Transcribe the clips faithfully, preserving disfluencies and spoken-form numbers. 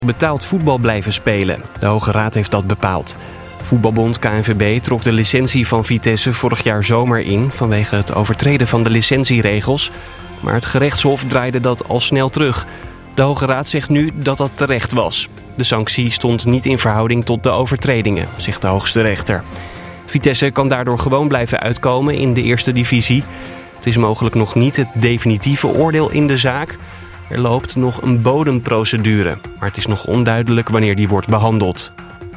betaald voetbal blijven spelen. De Hoge Raad heeft dat bepaald. Voetbalbond K N V B trok de licentie van Vitesse vorig jaar zomer in vanwege het overtreden van de licentieregels. Maar het gerechtshof draaide dat al snel terug. De Hoge Raad zegt nu dat dat terecht was. De sanctie stond niet in verhouding tot de overtredingen, zegt de hoogste rechter. Vitesse kan daardoor gewoon blijven uitkomen in de eerste divisie. Het is mogelijk nog niet het definitieve oordeel in de zaak. Er loopt nog een bodemprocedure, maar het is nog onduidelijk wanneer die wordt behandeld.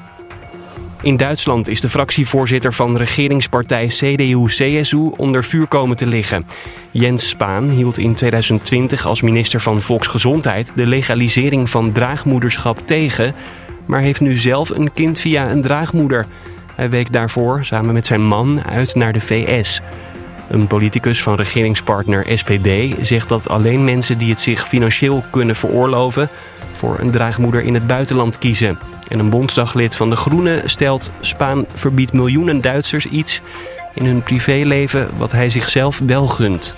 In Duitsland is de fractievoorzitter van regeringspartij C D U C S U onder vuur komen te liggen. Jens Spahn hield in tweeduizend twintig als minister van Volksgezondheid de legalisering van draagmoederschap tegen, maar heeft nu zelf een kind via een draagmoeder. Hij week daarvoor samen met zijn man uit naar de V S. Een politicus van regeringspartner S P D zegt dat alleen mensen die het zich financieel kunnen veroorloven voor een draagmoeder in het buitenland kiezen. En een bondsdaglid van de Groenen stelt: Spahn verbiedt miljoenen Duitsers iets in hun privéleven wat hij zichzelf wel gunt.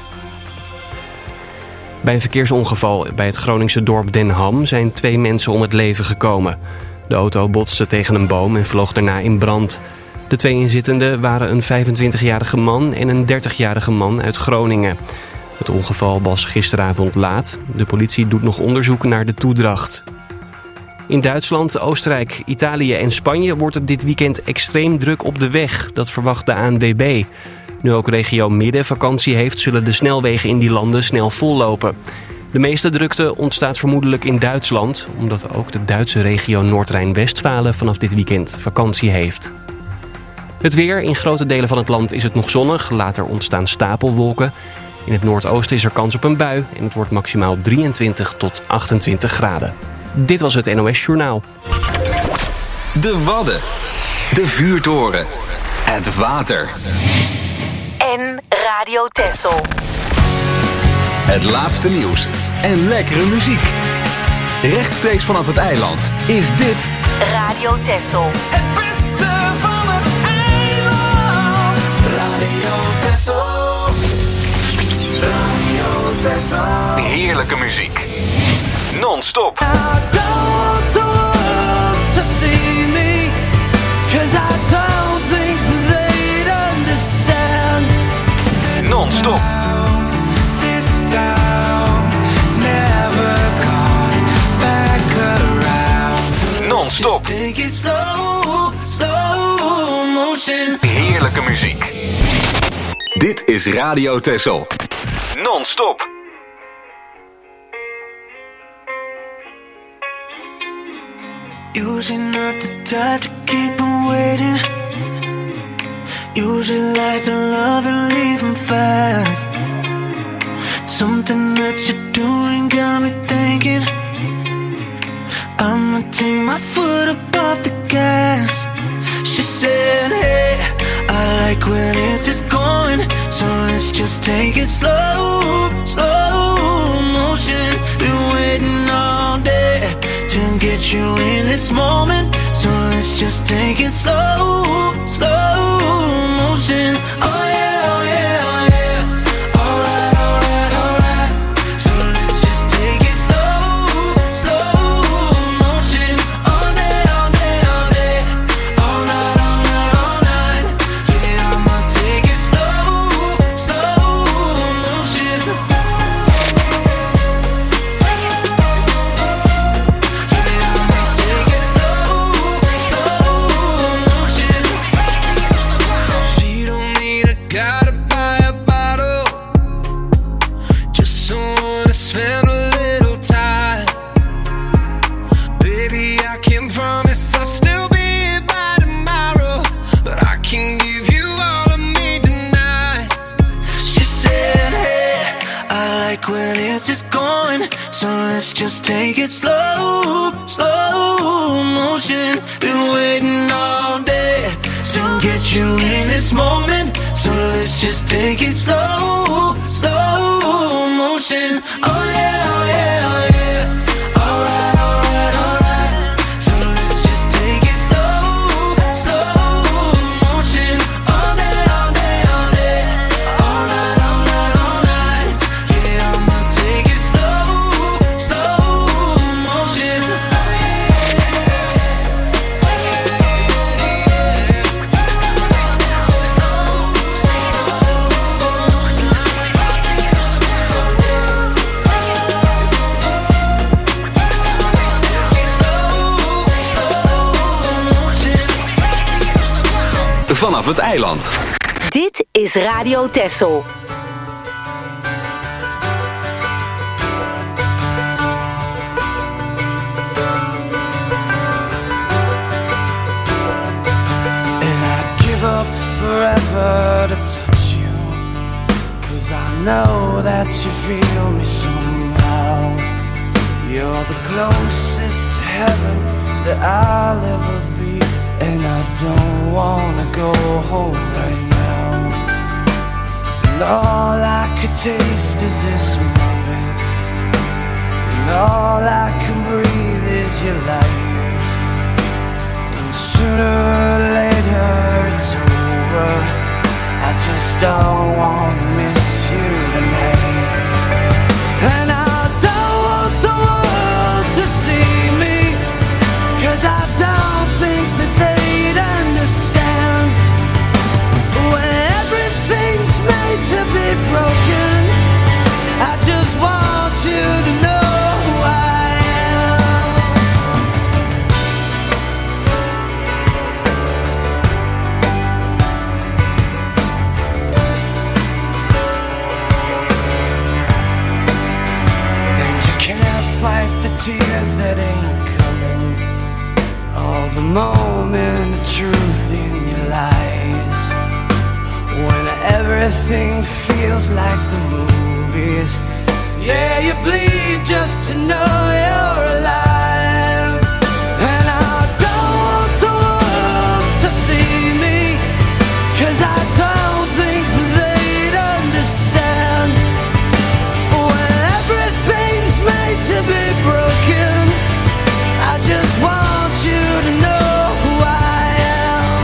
Bij een verkeersongeval bij het Groningse dorp Den Ham zijn twee mensen om het leven gekomen. De auto botste tegen een boom en vloog daarna in brand. De twee inzittenden waren een vijfentwintigjarige man en een dertigjarige man uit Groningen. Het ongeval was gisteravond laat. De politie doet nog onderzoek naar de toedracht. In Duitsland, Oostenrijk, Italië en Spanje wordt het dit weekend extreem druk op de weg. Dat verwacht de A N W B. Nu ook regio Midden vakantie heeft, zullen de snelwegen in die landen snel vollopen. De meeste drukte ontstaat vermoedelijk in Duitsland, omdat ook de Duitse regio Noord-Rijn-Westfalen vanaf dit weekend vakantie heeft. Het weer. In grote delen van het land is het nog zonnig. Later ontstaan stapelwolken. In het noordoosten is er kans op een bui en het wordt maximaal drieëntwintig tot achtentwintig graden. Dit was het N O S Journaal. De Wadden. De vuurtoren. Het water. En Radio Texel. Het laatste nieuws en lekkere muziek. Rechtstreeks vanaf het eiland is dit Radio Texel. Het beste van het eiland. Radio Texel. Radio Texel. heerlijke muziek. Non-stop. Non-stop. Non-stop. Heerlijke muziek. Dit is Radio Texel. Non-stop. Usually not the type to keep him waiting. Usually like to love and leave him fast. Something that you're doing got me thinking I'ma take my foot up off the gas. She said, hey, I like when it's just going, so let's just take it slow, slow motion. Been waiting all day to get you in this moment, so let's just take it slow, slow motion. Oh yeah, oh yeah, oh yeah. Alright, alright, alright. So let's just take it slow, slow motion. All day, all day, all day. All night, all night, all night. Yeah, I'ma take it slow, slow motion. Just take it slow, slow motion. Been waiting all day to get you in this moment, so let's just take it slow, slow motion. Oh yeah, oh yeah, oh yeah. Alright, alright, alright. So let's just take it slow, slow motion. All day, all day, all day. All night, all night, all night. Yeah, I'ma take it slow, slow motion. vanaf het eiland. Dit is Radio Texel. Forever to touch you, 'cause I know that you feel me somehow. You're the closest to heaven that I'll ever be, and I don't wanna go home right now. And all I could taste is this moment, and all I can breathe is your light. And sooner or later it's over, I just don't wanna miss you tonight. And I don't want the world to see me, 'cause I don't think that they'd understand. When everything's made to be broken, I just want you to know who I am. And you can't fight the tears that ain't coming, all the moment of truth in your lies. When everything feels like the movies, yeah, you bleed just to know you're alive. And I don't want the world to see me, 'cause I don't think they'd understand. When everything's made to be broken, I just want you to know who I am.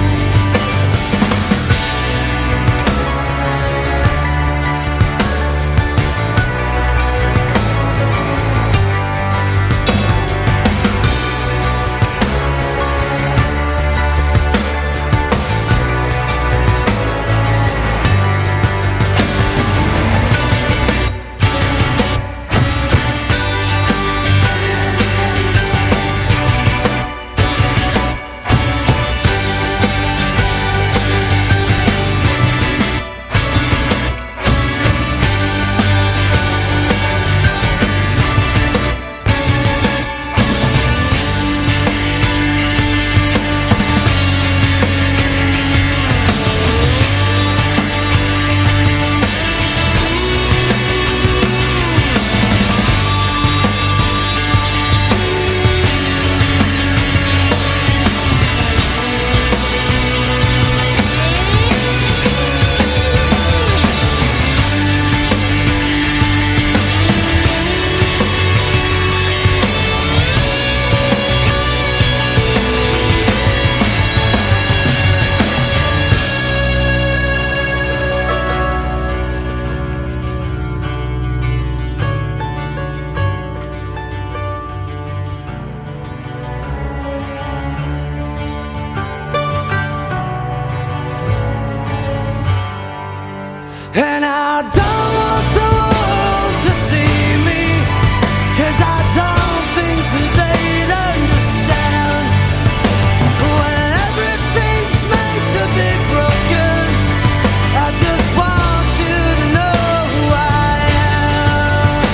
And I don't want the world to see me, 'cause I don't think that they'd understand. When everything's made to be broken, I just want you to know who I am.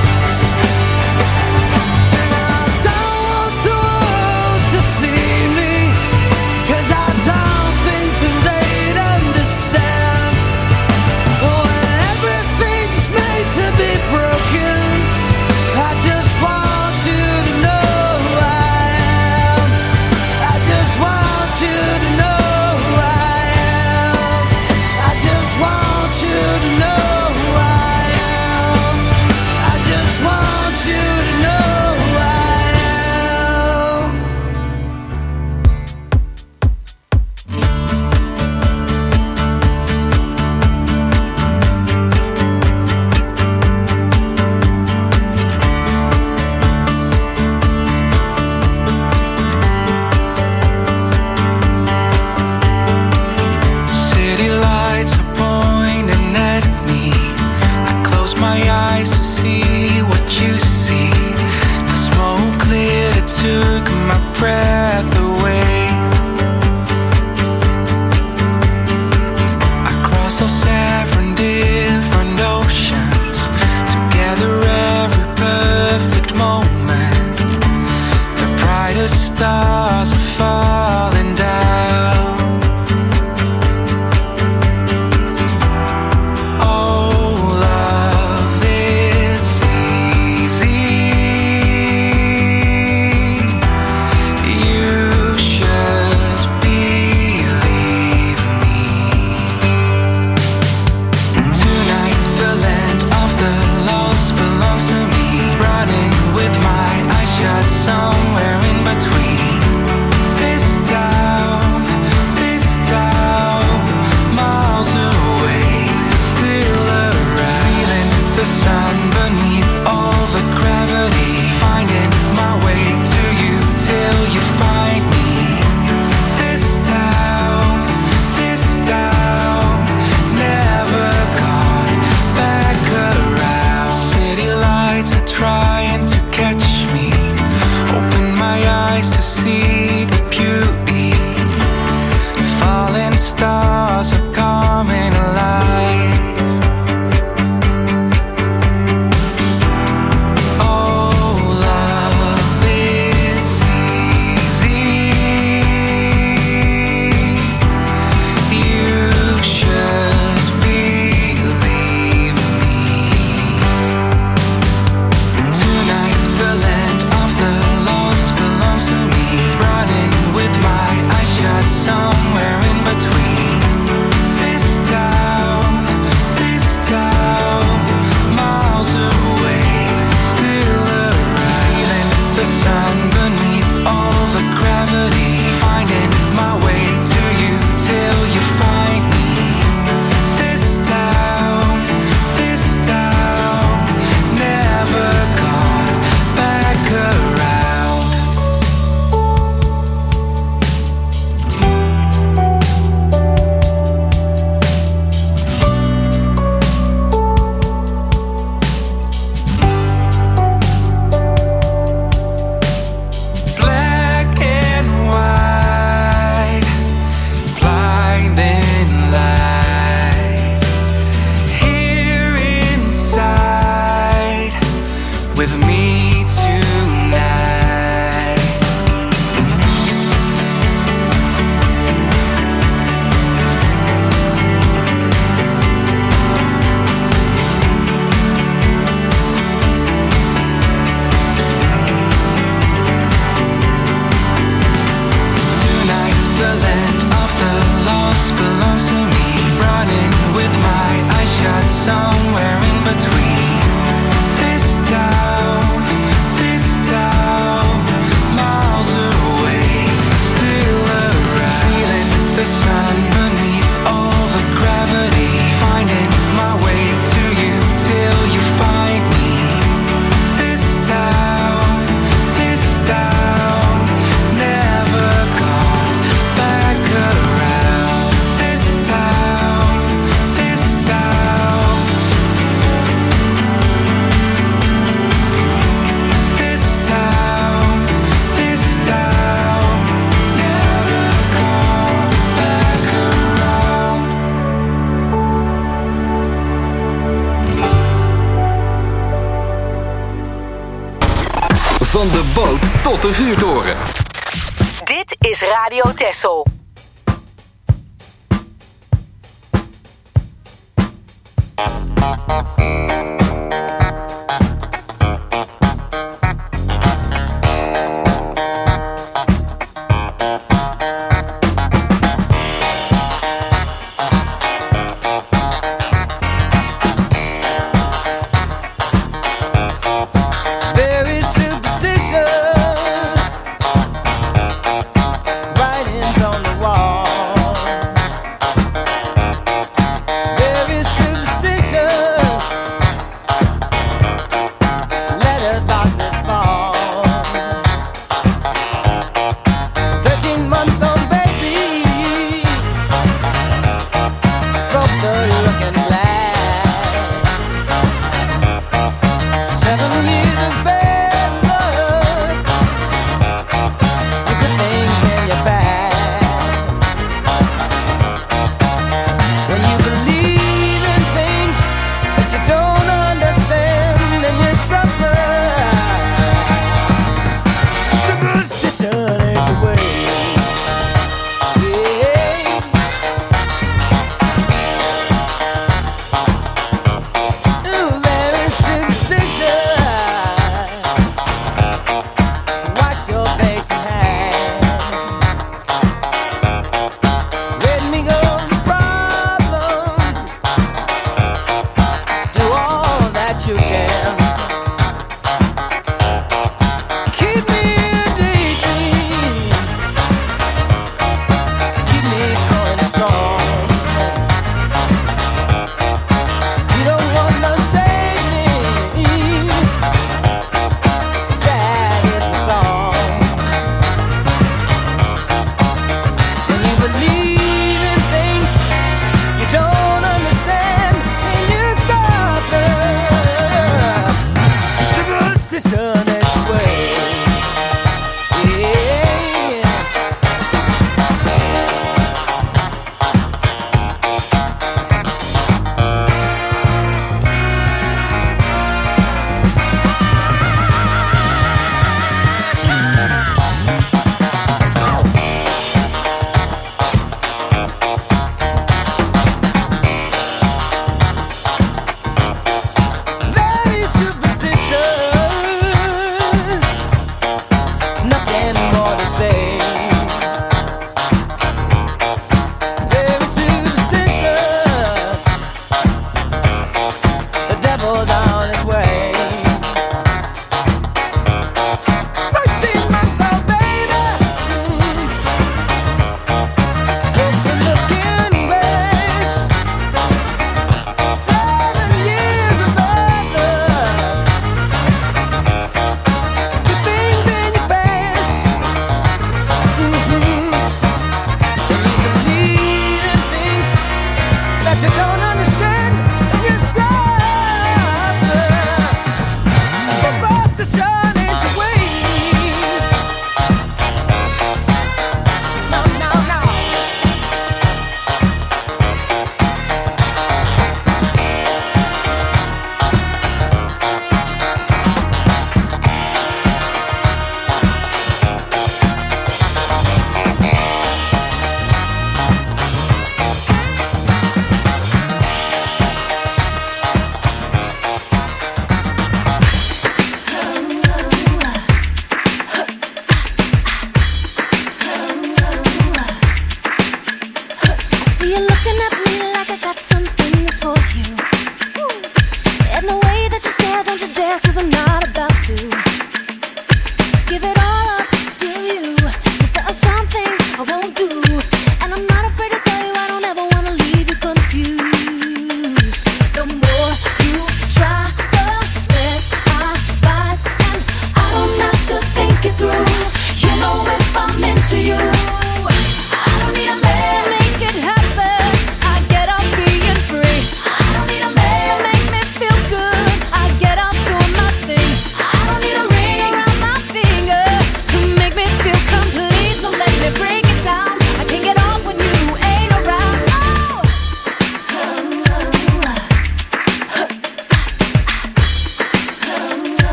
And I don't want the world to see me, 'cause I don't think that they'd understand. When everything's made to be broken, I just want you to know who I am. I just want you to know who I am. I just want you to know who I am. I just want you to know who I am. City lights are pointing at me. I close my eyes to see what you see. The smoke cleared, it took my breath away. the stars are falling down. Oh, love, it's easy. You should believe me. Tonight the land of the lost belongs to me. Running with my eyes shut, somewhere in between. This town, this town, miles away, still around. Feeling the sun beneath all the gravity. Finding my way to you till you find me. This town, this town, never gone back around. City lights are trying to catch me. Open my eyes to see the beauty. Falling stars are coming alive. Oh, love, it's easy. You should believe me. Tonight the land of the lost belongs to me. Running with my eyes shut, somewhere in between. This town, this town, miles away, still around. Feeling the sun beneath all the gravity. Finding my way to you till you find me. This town, this town, never gone back around. Black and white, blinding lights. Here inside with me tonight. Tonight the land of the lost belongs to me. Running with my eyes shut, somewhere in between. This town, this town, miles away, still around. Feeling the sun beneath all the gravity. Finding my way to you till you find me. This town, this town, never gone back around. This town, this town, this town, this town, never gone back around. Van de boot tot de vuurtoren. Dit is Radio Texel. Very superstitious writings on the wall. Very superstitious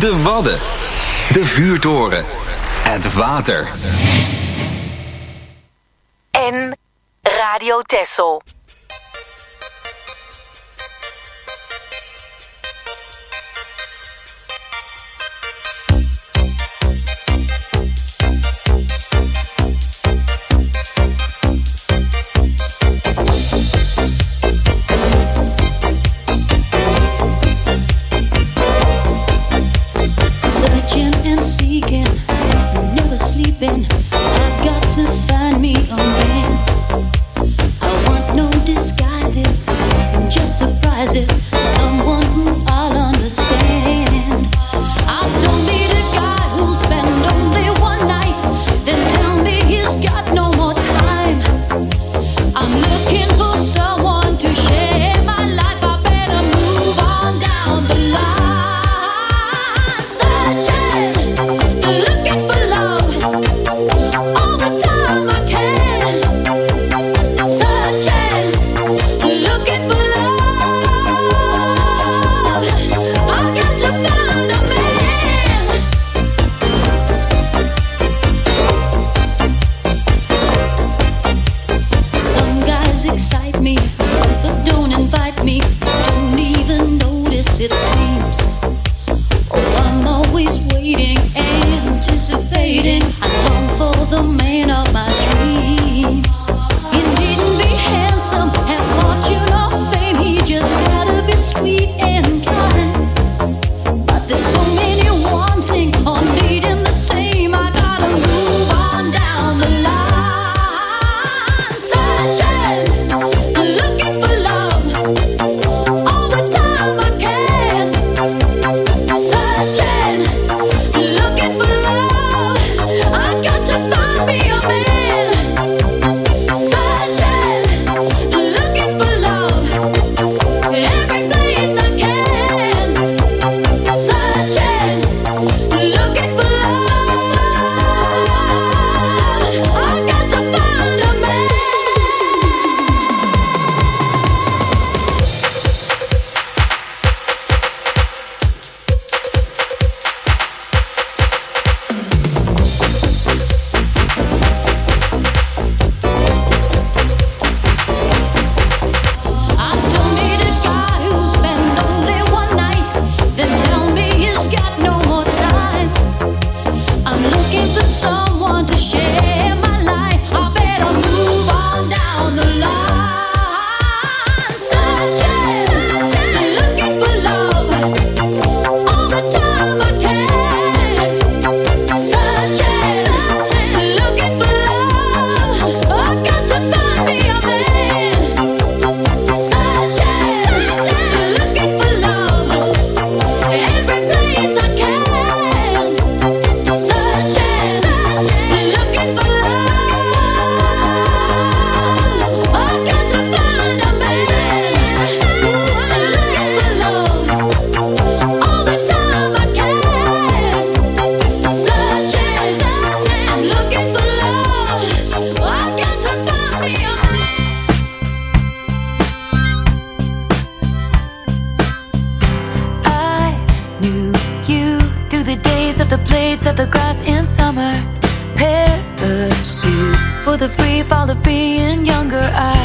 De Wadden. De vuurtoren. Het water. En Radio Texel. I've got to find me a man. I want no disguises, just surprises. Someone who I'll understand. I don't need a guy who'll spend only one night, then tell me he's got no more time. I'm looking for someone to share my life. I better move on down the line. Searching, looking for love. All the time I can, searching, looking for love. I've got to find a man. Some guys excite me, but don't invite me. Don't even notice it seems. Oh, I'm always waiting, anticipating. I long for the man of my dreams. He needn't be handsome, have fortune or fame. He just gotta be sweet and kind. But there's so many wanting or needing the same. I gotta move on down the line. Searching, looking for love. All the time I can. Searching, looking for love. I got to find me a man. Searching, looking for love. Every place I can. Searching, looking for love. I got to find a man. I don't need a guy who'll spend only one night, then tell me he's got no more time. I'm looking for someone to share my life. I better move on down the line. Searching, looking for love. All the time I can. Searching, looking for love. I've got to find me a man. Searching, looking for love. Every place I can. Searching, looking for love. I've got to find a man. Looking for love. All the time I can. Searching, I'm looking for love. I've got to find me a man. I knew you through the days of the blades of the grass in summer. Parachutes for the free fall of being younger. I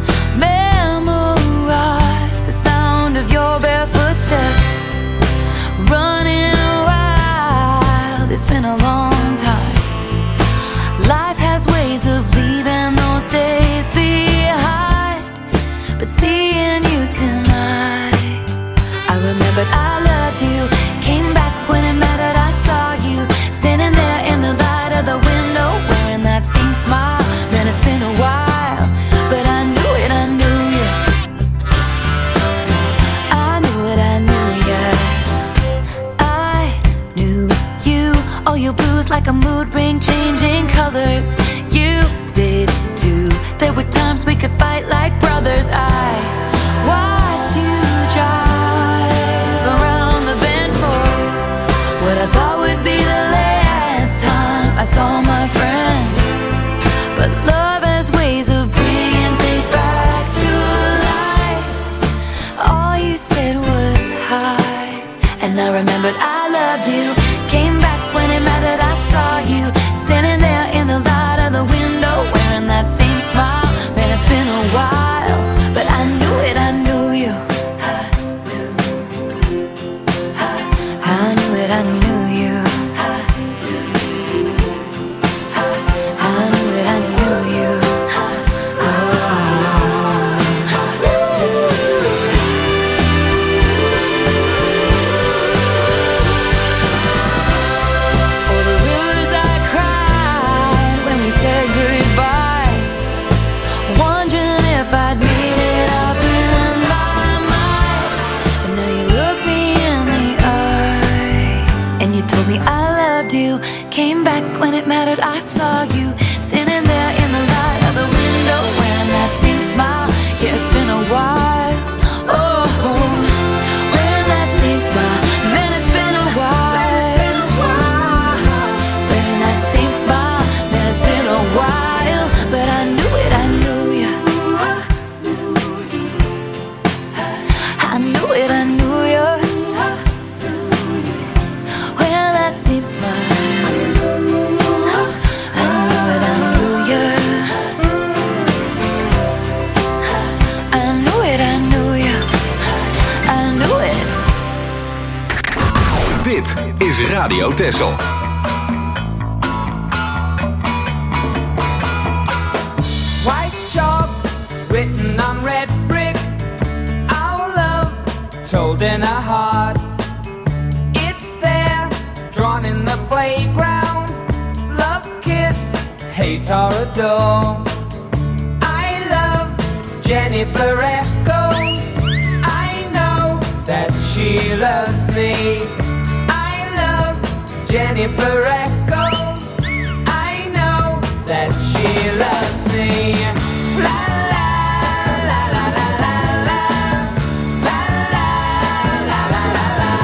memorized the sound of your barefoot steps. Running wild, it's been a long time. Life has ways of leaving those days behind. But seeing you tonight, I remembered I loved you. Came back when it mattered, I saw you standing there in the light of the window, wearing that same smile. Man, it's been a while, but I knew it, I knew you. I knew it, I knew you. I knew you. All your blues like a mood ring, changing colors. You did too. There were times we could fight like brothers. I watched you drive around the bend for what I thought would be the last time I saw my friend. But love has ways of bringing things back to life. All you said was hi, And I remembered I loved you. Came back when it mattered, I saw you standing there in the light of the window, wearing that same smile. Man, it's been a while, but I knew it, I knew you. I knew, I, I knew it, I knew you. I knew, I, I knew it, I knew you. Came back when it mattered, I saw you standing there in the light of the window, wearing that same smile. Yeah, it's been a while. Oh, wearing that same smile. Man, it's been a while. Wearing that same smile. Man, it's been a while. But I knew it, I knew you. I knew it, I knew you. Wearing that same smile. Dit is Radio Texel. White chalk written on red brick, our love told in a heart. It's there, drawn in the playground. Love, kiss, hate or adore. I love Jennifer Echoes. I know that she loves me. Jennifer Echoes, I know that she loves me. La la la la la la la la la la la la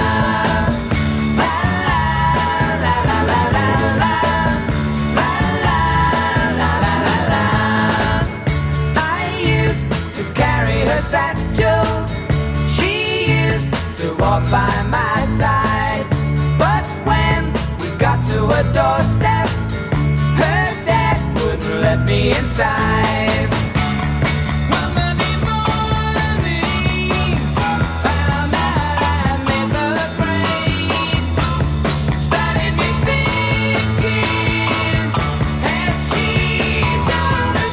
la la la la la la. I used to carry her satchels. She used to walk by my side. But when got to a doorstep, her dad wouldn't let me inside. One Monday morning, found out I made the grade. Started me thinking, had she done the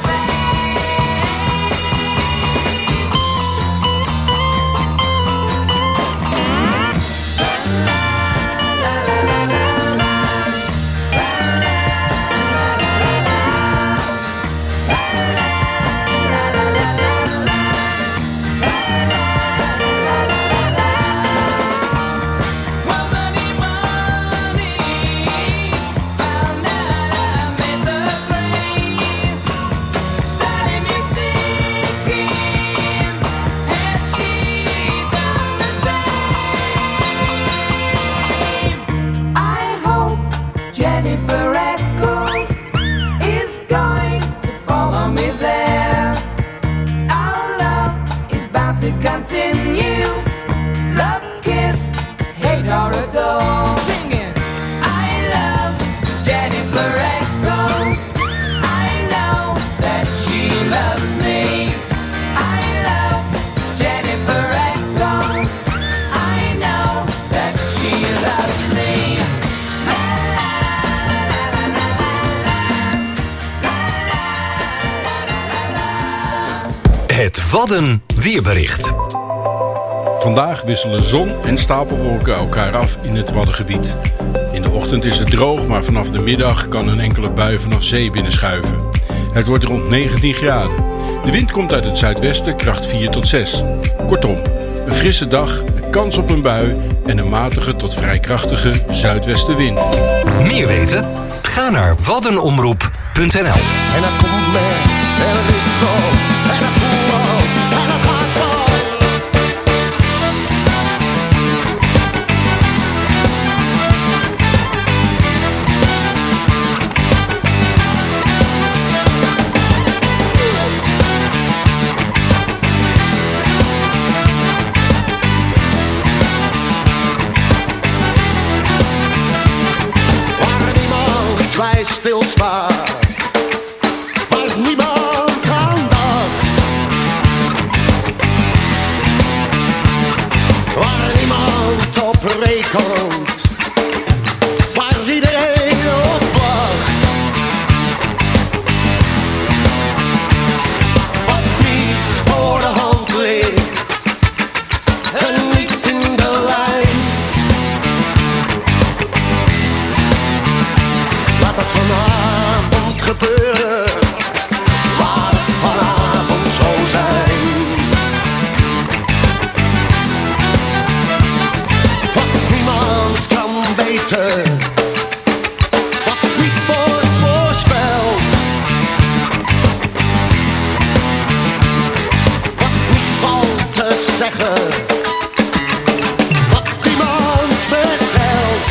continue. Love, kiss, hate or adore. Singing, I love Jennifer Echoes. I know that she loves me. I love Jennifer Echoes. I know that she loves me. Het Wadden weerbericht. Vandaag wisselen zon en stapelwolken elkaar af in het Waddengebied. In de ochtend is het droog, maar vanaf de middag kan een enkele bui vanaf zee binnenschuiven. Het wordt rond negentien graden. De wind komt uit het zuidwesten, kracht vier tot zes. Kortom, een frisse dag, een kans op een bui en een matige tot vrij krachtige zuidwestenwind. Meer weten? Ga naar waddenomroep punt n l. En dat komt met een rustval en dat voelt en dat gaat van. stilstaat, waar niemand aan dacht, waar niemand op rekent, waar iedereen op wacht. Wat niet voor de hand ligt en niet in de lijn. Laat het vanavond gebeuren, laat het vanavond zo zijn. Wat niemand kan weten, wat niet wordt voorspeld, wat niet valt te zeggen, wat niemand vertelt.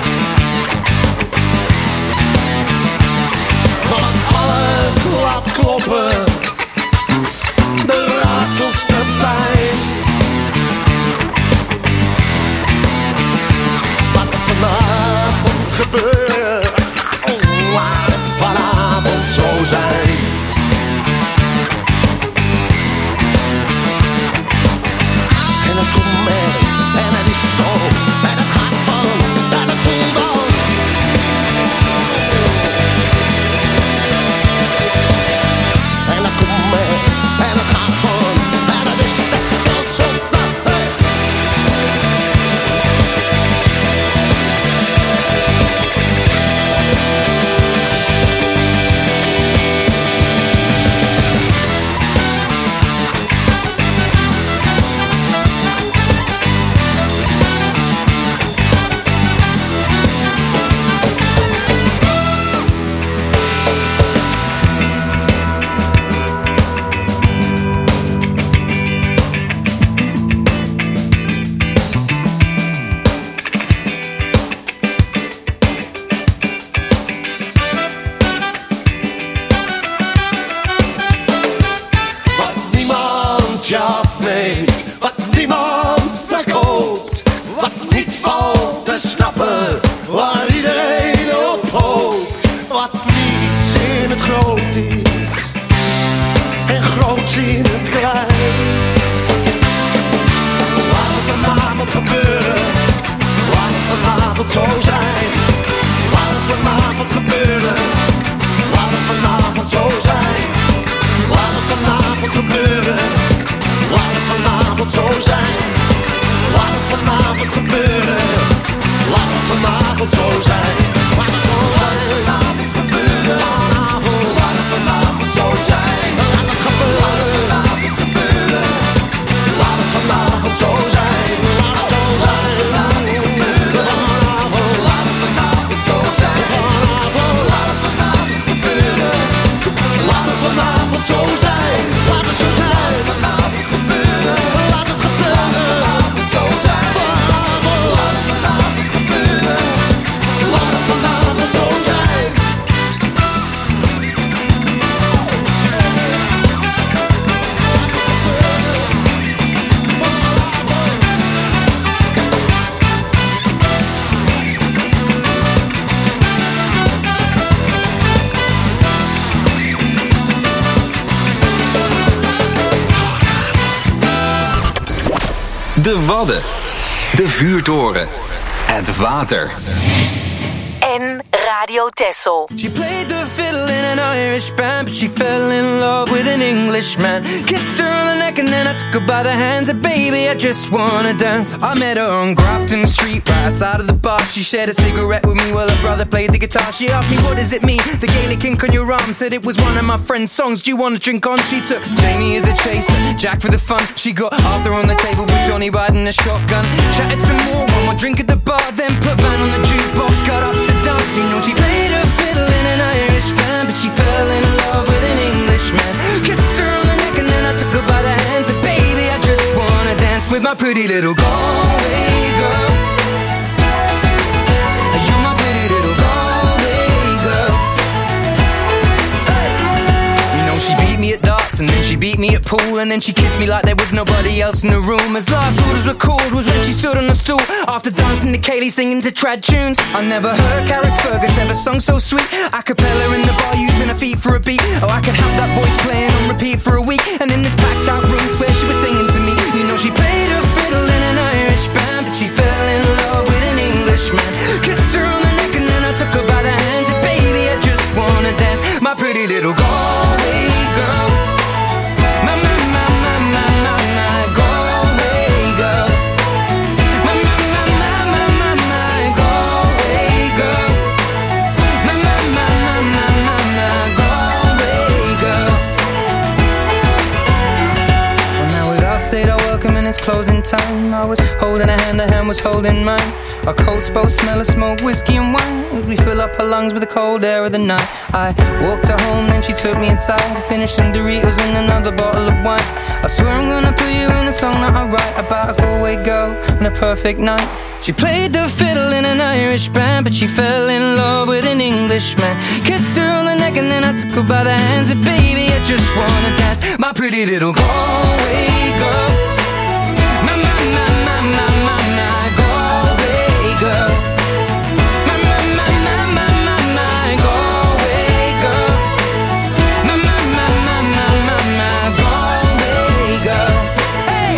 Maar alles laat kloppen, de raadsels erbij. Laat het vanavond gebeuren, oh, laat het vanavond zo zijn. En het komt mee, en het is zo, en het gaat van, en het voelt als. En het komt mee, en het gaat van, en het is net als zo. Hey. Wat niemand je afneemt, wat niemand verkoopt, wat niet valt te snappen, waar iedereen op hoopt. Wat niet in het groot is en groot in het klein. Laat het vanavond gebeuren, laat het vanavond zo zijn. Laat het vanavond gebeuren, laat het vanavond zo zijn. Laat het vanavond gebeuren, laat het vanavond zo zijn. Laat het vanavond gebeuren, laat het vanavond zo zijn. Laat het zo zijn, vanavond gebeuren, vanavond, laat het vanavond zo zijn. Laat het gebeuren, laat het gebeuren, laat het vanavond zo zijn. Laat het zo zijn, laat het gebeuren, vanavond, laat het vanavond zo zijn. Vanavond, laat het vanavond gebeuren, laat het vanavond zo zijn. Laat het zo zijn, vanavond gebeuren, laat het gebeuren, vanavond zo zijn. Vanavond, laat het vanavond gebeuren, laat het vanavond zo zijn. De Wadden, de vuurtoren, het water. En Radio Texel. She played the fiddle in an Irish band, but she fell in love with an Englishman. Kissed her on the neck and then I took her by the hands. And baby, I just wanna dance. I met her on Grafton Street, right outside of the bar. She shared a cigarette with me while her brother played the guitar. She asked me, what does it mean? The Gaelic ink on your arm. Said it was one of my friend's songs. Do you want to drink on? She took Jamie as a chaser, Jack for the fun. She got Arthur on the table with Johnny riding a shotgun. Chatted some more, one more drink at the bar. Then put Van on the jukebox, got up to dance. You know she played her fiddle in an Irish band, but she fell in love with an Englishman. Kissed her on the neck and then I took her by the hands. And baby, I just wanna dance with my pretty little Galway girl. You're my pretty little Galway girl. Hey. You know she beat me at darts and then she beat me at pool and then she kissed me like there was nobody else in the room. As last orders were called was when she stood on the stool after dancing to Kaylee singing to trad tunes. I never heard Carrick Fergus ever sung so sweet. A cappella in the bar using her feet for a beat. Oh, I could have that voice playing on repeat for a week. And in this packed out room where she was singing to me. You know she played her fiddle in an Irish band, but she fell in love with an Englishman. Kissed her on the neck and then I took her by the hands. And baby, I just wanna dance, my pretty little Galway girl. My, my, my, my, my, my, my Galway girl. My, my, my, my, my, my, my Galway girl. My, my, my, my, my, my, my Galway girl. Well, now we've all said our welcome and it's closing time. I was holding a hand, a hand was holding mine. Our coats both smell of smoke, whiskey and wine as we fill up her lungs with the cold air of the night. I walked her home, then she took me inside, finished some Doritos and another bottle of wine. I swear I'm gonna put you in a song that I write about a Galway girl and a perfect night. She played the fiddle in an Irish band, but she fell in love with an Englishman. Kissed her on the neck and then I took her by the hands. And baby, I just wanna dance, my pretty little Galway girl. My, my, my, my, my, my, my Galway girl. My, my, my, my, my, my, my Galway girl. My, my, my, my, my, my, my Galway girl. Hey!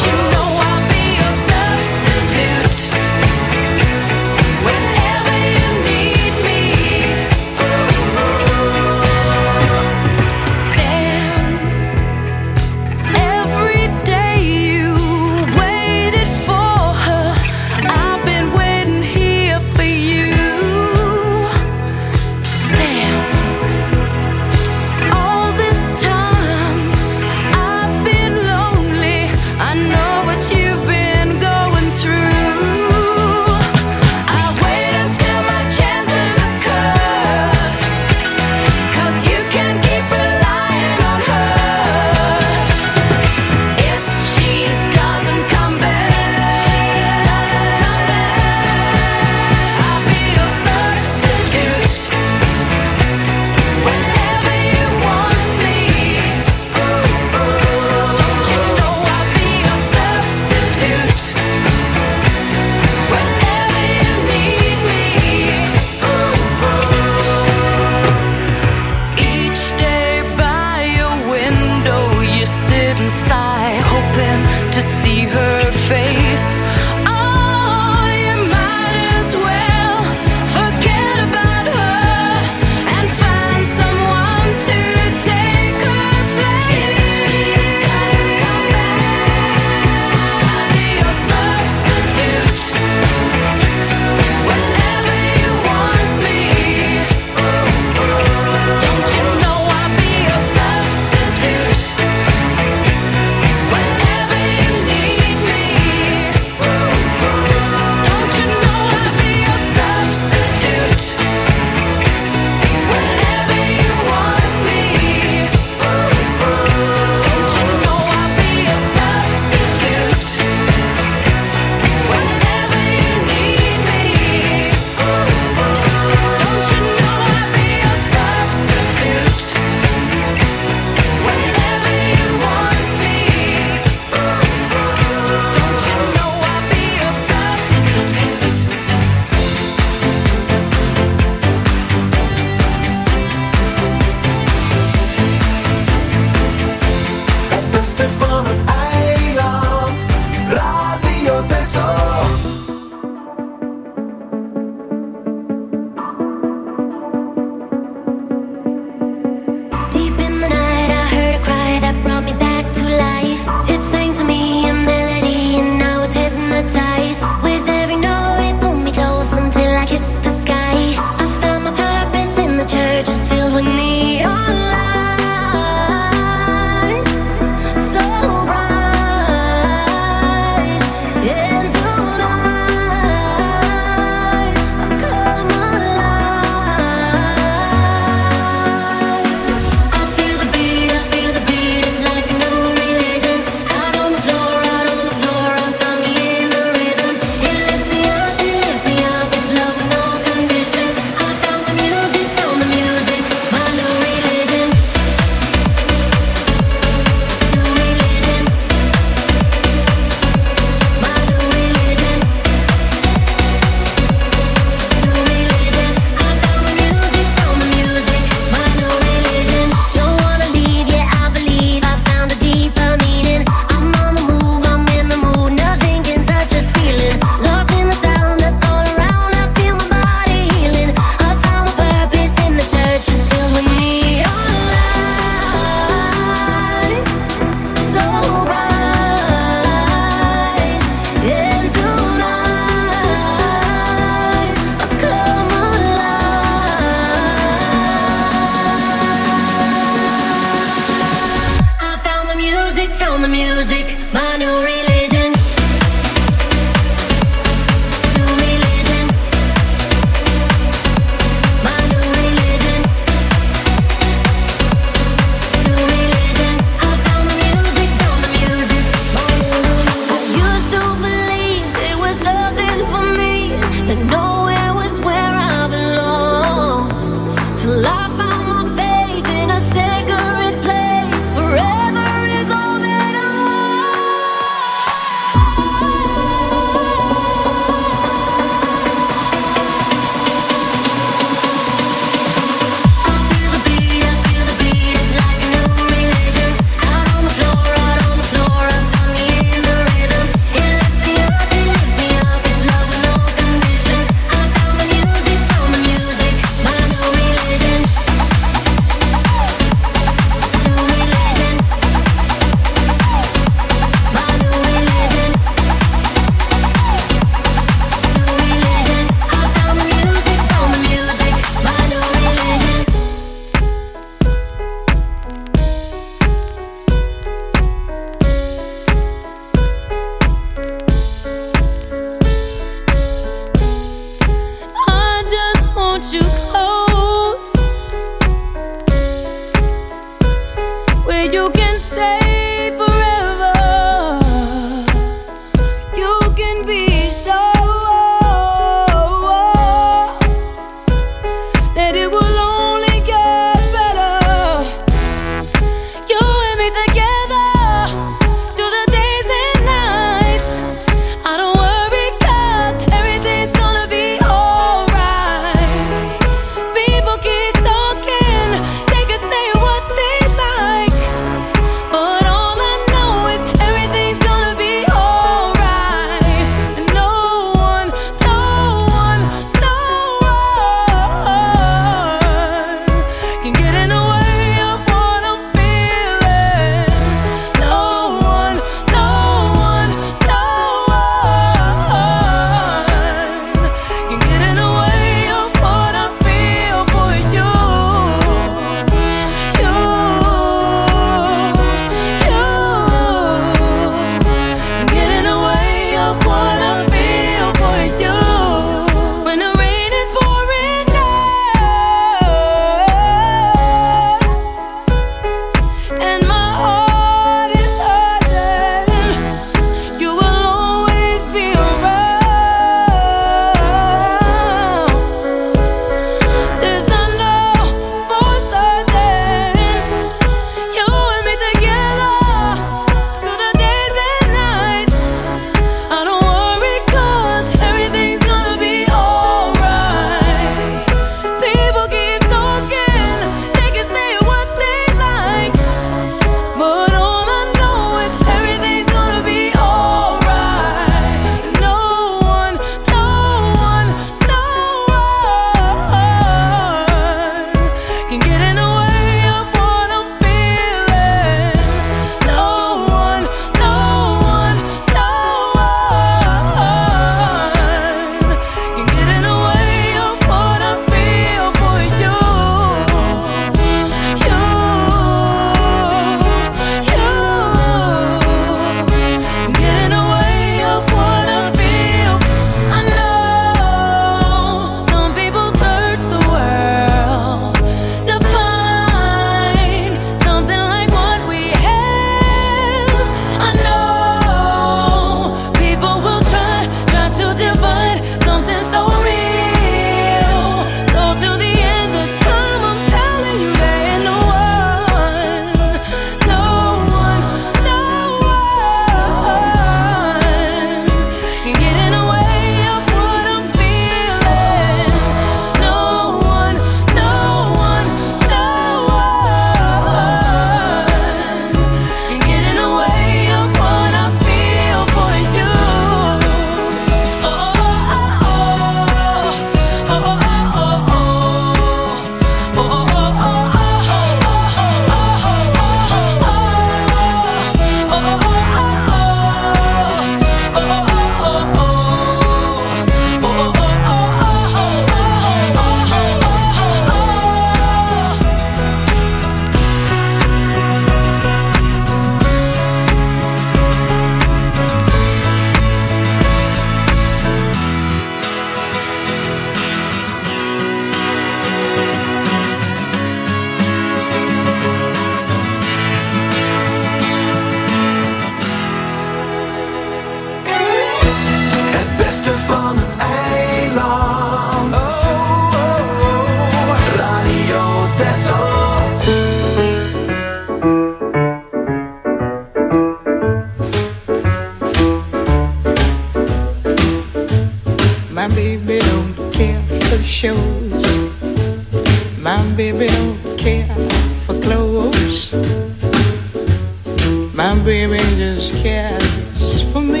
baby just cares for me.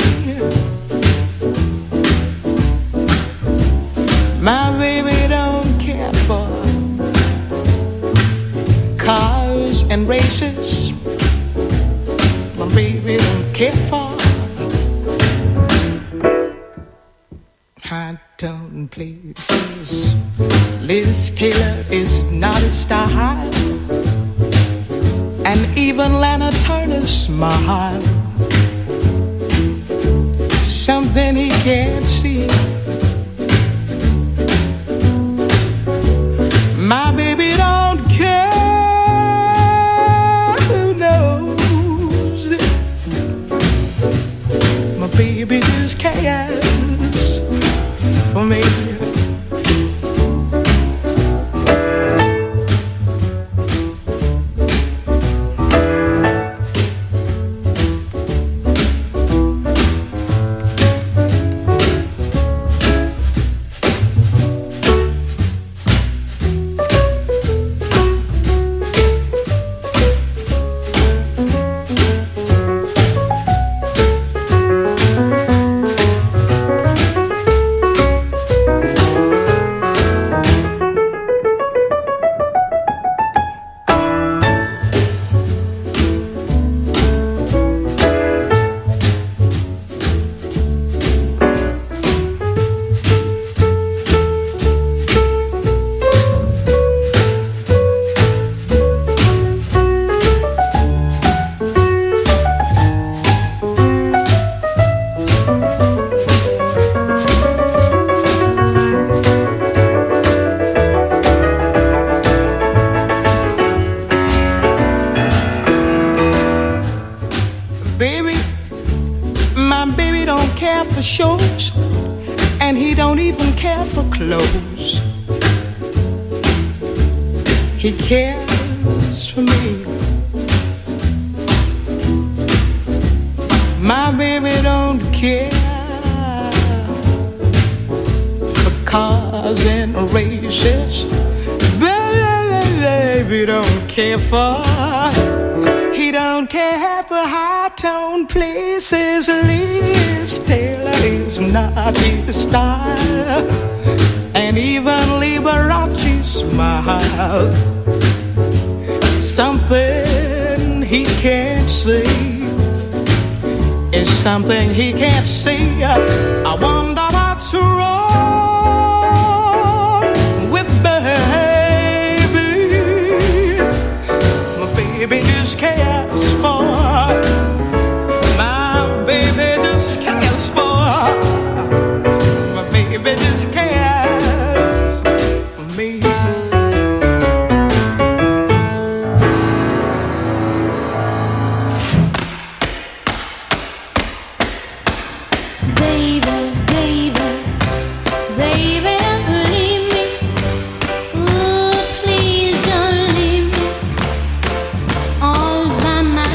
My baby don't care for cars and races. My baby don't care for high-tone places. Liz Taylor is not a style, and even Lana Turner's smile, something he can't see. My baby don't care, who knows? My baby just cares for me. He cares for me. My baby don't care for cars and races. Baby don't care for, he don't care for high-tone places. Liz Taylor is not his style, and even Liberace smile, something he can't see is something he can't see. I wonder what's wrong with baby. My baby just cares for, my baby just cares for, my baby just cares for me. All by my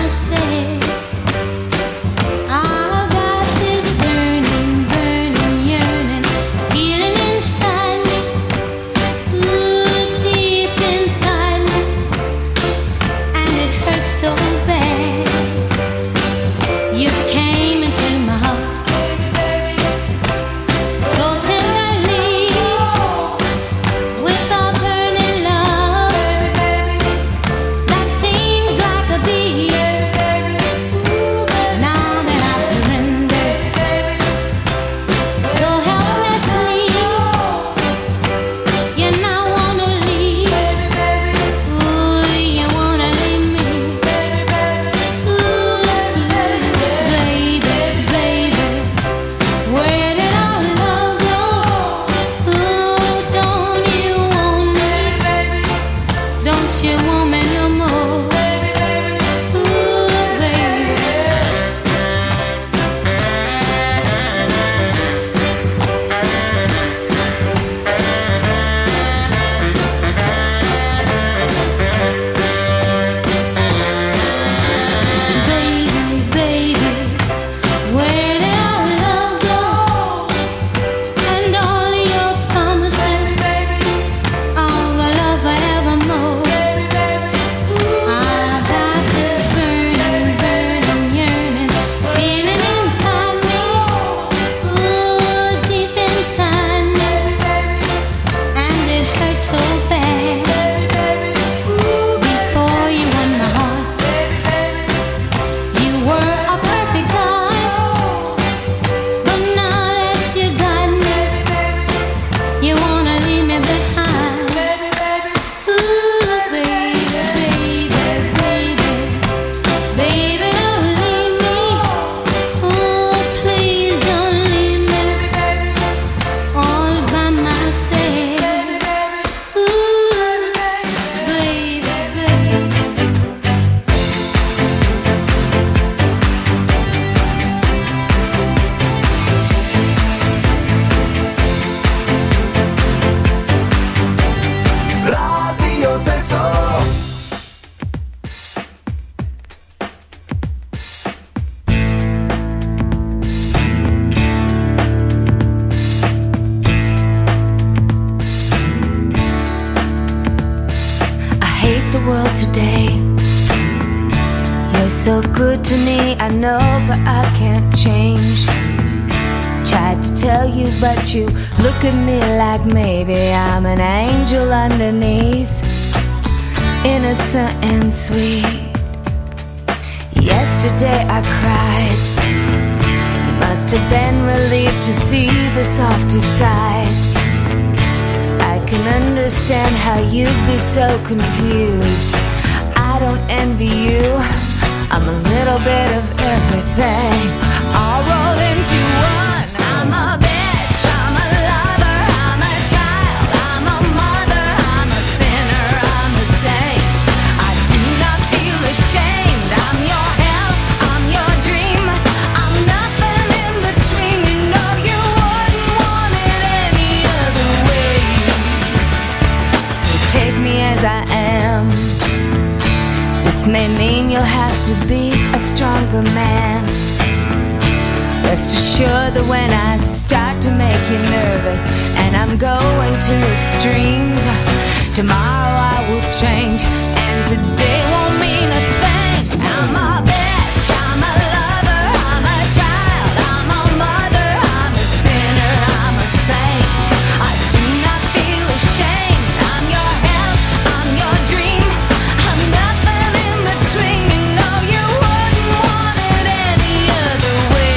so good to me, I know, but I can't change. Tried to tell you, but you look at me like maybe I'm an angel underneath, innocent and sweet. Yesterday I cried. You must have been relieved to see the softer side. I can understand how you'd be so confused. I don't envy you. I'm a little bit of everything, all rolled into one. I'm a bitch, I'm a lover, I'm a child, I'm a mother, I'm a sinner, I'm a saint. I do not feel ashamed. I'm your hell, I'm your dream, I'm nothing in between. You know you wouldn't want it any other way. So take me as I am. This may mean you'll have to be a stronger man. Rest assured that when I start to make you nervous and I'm going to extremes, tomorrow I will change and today won't mean a thing. I'm a bitch, I'm a lover, I'm a child, I'm a mother, I'm a sinner, I'm a saint. I do not feel ashamed. I'm your hell, I'm your dream, I'm nothing in between. You know you wouldn't want it any other way.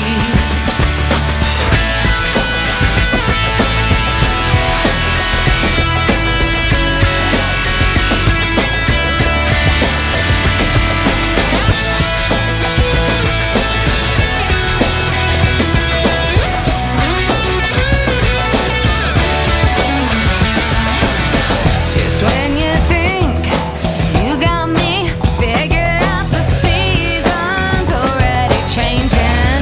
Just when you think you got me figured out, the season's already changing.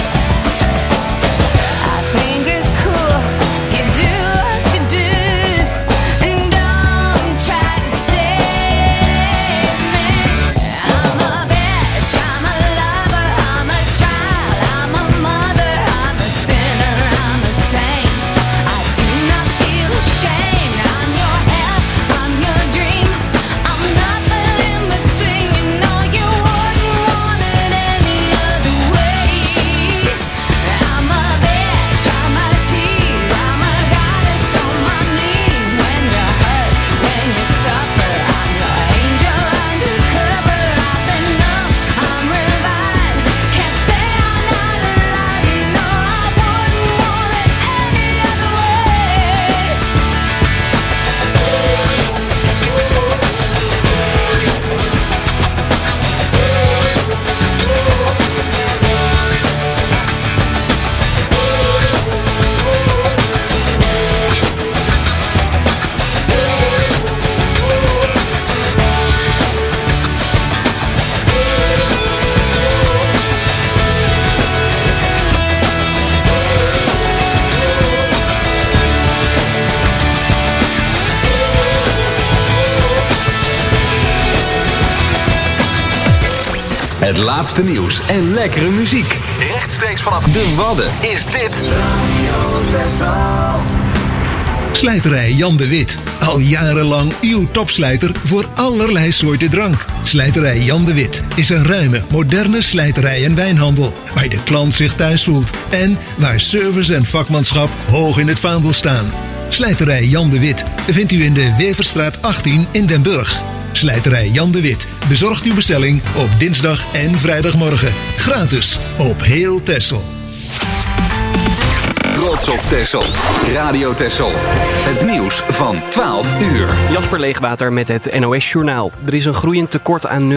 I think it's cool you do what you do, and don't try to save me. I'm a bitch, I'm a lover, I'm a child, I'm a mother, I'm a sinner, I'm a saint. I do not feel ashamed. I'm your hell, I'm your dream, I'm nothing in between. You know you wouldn't want it any other way. I'm a bitch, I'm a tease, I'm a goddess on my knees. When you hurt, when you suffer, I'm your angel undercover. I've been numb, I'm revived, can't say I'm not alive. You know I wouldn't want it any other way. Het laatste nieuws en lekkere muziek. Rechtstreeks vanaf de Wadden is dit Slijterij Jan de Wit. Al jarenlang uw topslijter voor allerlei soorten drank. Slijterij Jan de Wit is een ruime, moderne slijterij en wijnhandel, waar de klant zich thuis voelt en waar service en vakmanschap hoog in het vaandel staan. Slijterij Jan de Wit vindt u in de Weverstraat achttien in Den Burg. Slijterij Jan de Wit bezorgt uw bestelling op dinsdag en vrijdagmorgen. Gratis op heel Texel. Trots op Texel. Radio Texel. Het nieuws van twaalf uur. Jasper Leegwater met het N O S Journaal. Er is een groeiend tekort aan